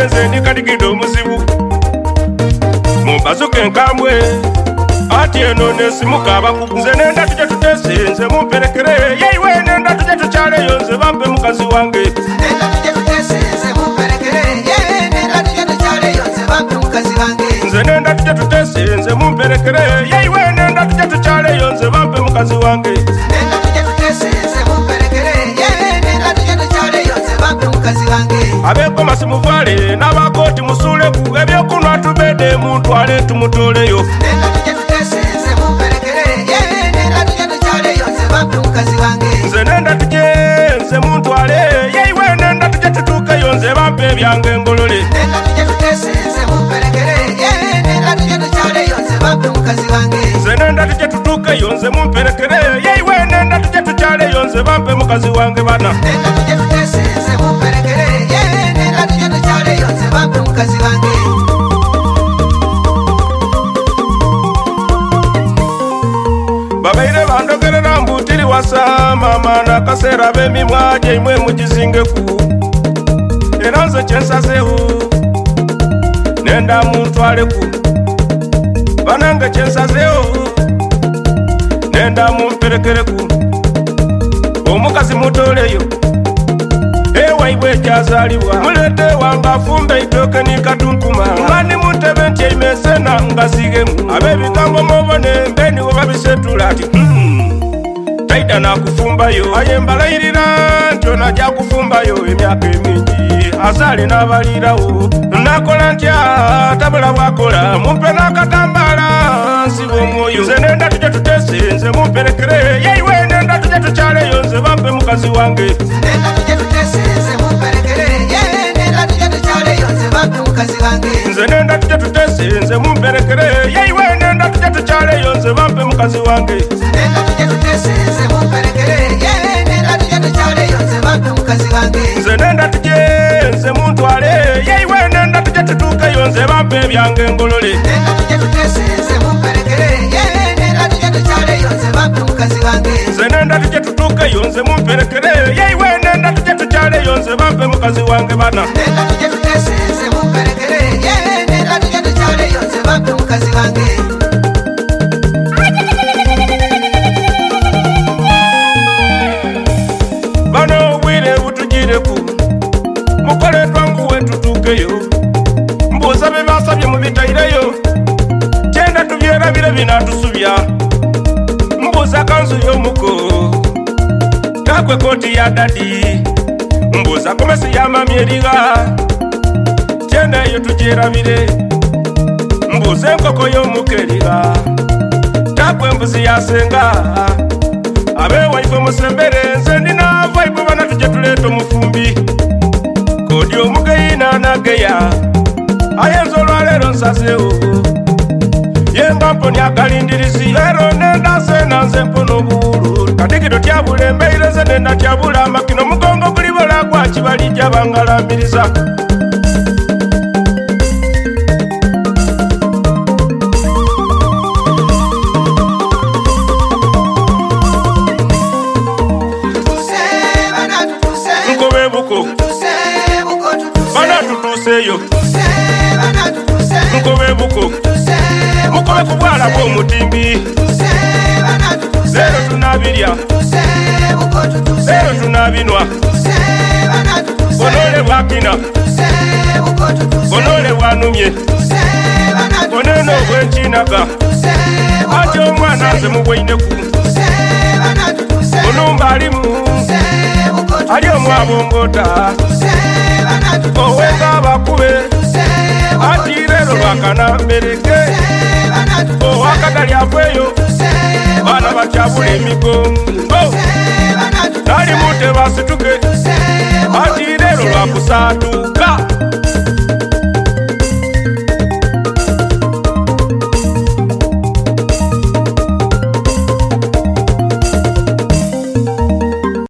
nze ndikadigido muzibu mubazuke nkambwe ati eno nesimuka abakugu nze nenda tuje tutese nze mumperekere yeiwe nenda tuje tukyaleyo nze bampe mukazi wange nenda tuje tutese nze mumperekere yeiwe nenda tuje tukyaleyo nze bampe mukazi wange nze nenda tuje tutese nze mumperekere yeiwe nenda tuje tukyaleyo nze bampe mukazi wange nenda tuje tutese nze mumperekere yeiwe nenda tuje tukyaleyo nze bampe mukazi wange abekomasi muvale n'abakooti musuleku ebyokunwa tubede muntwale tumutoleyo nenda tuje tutese nze mumperekere yeiwe nenda tuje tukyaleyo nze bampe mukazi wange nze nenda tuje nze muntwale yeiwe nenda tuje tutuukeyo nze bampe ebyange ngolole nenda tuje tutese nze mumperekere yeiwe nenda tuje tukyaleyo nze bampe mukazi wange nze nenda tuje tutuukeyo nze mumperekere yeiwe nenda tuje tukyaleyo nze bampe mukazi wange bana nenda tuje tutese nze mumperekere yeiwe nenda tuje tukyaleyo nze bampe mukazi wange babaire bandogerera mbutiri wasa mama nakasera b'emimwa gyeimwe mugizingeku era nze kyensazeho nenda muntwaleku banange kyensazeho nenda mumperekereku omukazi mutoleyo ewaibwe gyazalibwa mulete wanga afumbe itoke ni katunkuma ngani mutebe nti eimesena ngazigemu abebigambo mubone mbeni webabisetula ati taida nakufumbayo ayembalayirira nti ono ajja kufumbayo emyaka emingi azale n'abalirawo nakola ntya tabula bwakola mumpe n'akatambala nsiba omwoyo nze nenda tuje tutese nze mumperekere yeiwe nenda tuje tukyaleyo nze bampe mukazi wange nenda tuje tutese nze mumperekere yeiwe nenda tuje tukyaleyo nze bampe mukazi wange nze nenda tuje tutese nze mumperekere yeiwe nenda tuje tukyaleyo nze bampe mukazi wange nenda tuje tutese nze mumperekere yeiwe nenda tuje tukyaleyo nze bampe mukazi wange nze nenda tuje nze muntwale yeiwe nenda tuje tutuukeyo nze bampe ebyange ngolole nenda tuje tutese nze mumperekere yeiwe nenda tuje tukyaleyo nze bampe mukazi wange nze nenda tuje tutuukeyo nze mumperekere yeiwe nenda tuje tukyaleyo nze bampe mukazi wange bana nenda tuje tutese nze mumperekere yeiwe nenda tuje tukyaleyo nze bampe mukazi wange bano obwire butugireku mukole twanguwe tutuukeyo mbuuza bye basabye mubitaireyo kyenda tubyerabire binatusubya mbuuza kanzu y'omuko takwe kooti ya dadi mbuuza komesi yamami eriga kyenda eyo tugyerabire mbuuza enkoko y'omuko eriga takwe embuzi yasenga abewaife musembere nze ndina vaibu bana tuje tuleeta omufumbi kodi omugeyi nanageya ayenza olwaleero nsazeewo yenga mponi akalindirizi leero nenda sena nze mpona obuwulu kadigito tyabula embeire ze nenda tyabula amakino omugongo gulibola gwakibalijja bangalamiriza nkobe buko bana tutuseyo nkobe buko mukobe kubwala bw'omutimbi leero tunabirya leero tunabinwa bonole bwakina bonole bwanumye bonene obwenkinaga ati omwana nze mubwaineku onumba alimu ali omwabongota owenga abakube ati leero lwakana mbereke owakadali afeeyo bana bakyabula emigongo nali mute basituke ati leero lwakusaatu